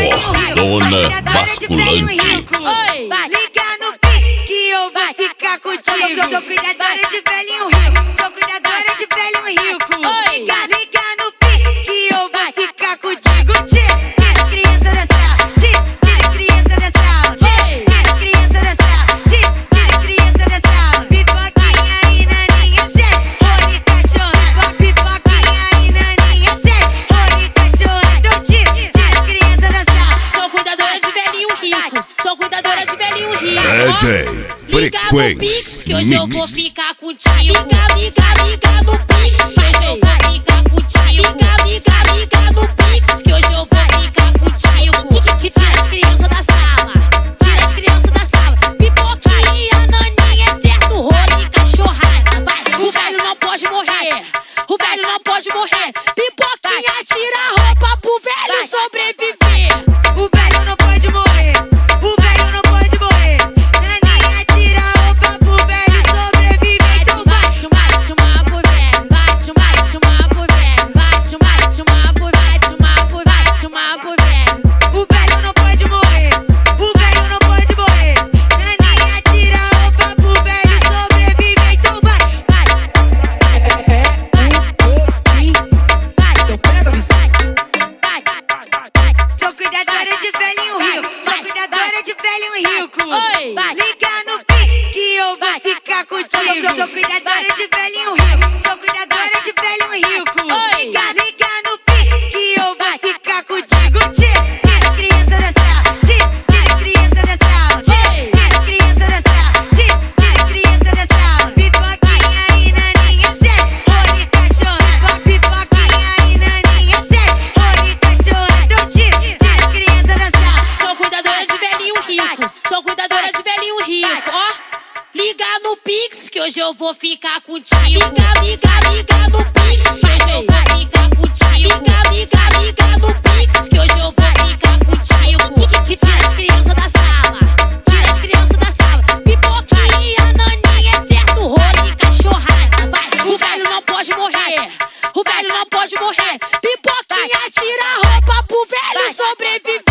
Fortuna basculante. Oi, liga no Pix que eu vou ficar contigo. Sou cuidadora de velhinho rico. Sou cuidadora de velhinho rico. Oi, liga no Pix que eu vou ficar contigo. Tira as crianças da sala. Tira as crianças da sala. Tira as crianças da sala. Tira as crianças da sala. Pipoquinha e naninha, sério. Rony cachorro. Pipoquinha e naninha, sério. Rony cachorro. Então tira as crianças da sala. Sou cuidadora de velhinho rico. Sou cuidadora de velhinho rico. DJ Liga no Pix que hoje eu vou Mix. ficar contigo. Liga no Pix que hoje eu vou ficar contigo. Liga no Pix que hoje eu vou ficar contigo. Tira as crianças da sala. Tira as crianças da sala. Pipoquinha, naninha, é certo, rolo e cachorrada. Vai, o velho não pode morrer. O velho não pode morrer. Pipoquinha, tira a roupa pro velho sobreviver. O velho não pode morrer. O velho não pode morrer. Naninha, tira a roupa pro velho sobreviver. Então vai. Vai pro velho. Vai pro velho. Vai pro velho. O velho não pode morrer. O velho não pode morrer. Naninha, tira a roupa pro velho sobreviver. Então vai. Sou cuidadora de velhinho rico. Sou cuidadora de velhinho rico. Oi, Liga no Pix que eu vou ficar contigo. Sou cuidadora de velhinho rico. Sou cuidadora de velhinho rico. Liga no Pix que eu vou ficar contigo. Tira as crianças da sala. Tira as crianças da sala. Tira as crianças da sala. Tira as crianças da sala. Pipoquinha e naninha, sério. Rony cachorro. Pipoquinha e naninha, sério. Rony cachorro. Então tira as crianças da sala. sou cuidadora de velhinho rico. Sou cuidadora de velhinho rico. Ó, liga no Pix que hoje eu vou ficar contigo. Liga no Pix que hoje eu vou ficar contigo. Liga no Pix que hoje eu vou ficar contigo. Tira as crianças da sala. Tira as crianças da sala. Pipoquinha, naninha, é certo, rolo e cachorrada. Vai, o velho não pode morrer. O velho não pode morrer. Pipoquinha, tira a roupa pro velho sobreviver.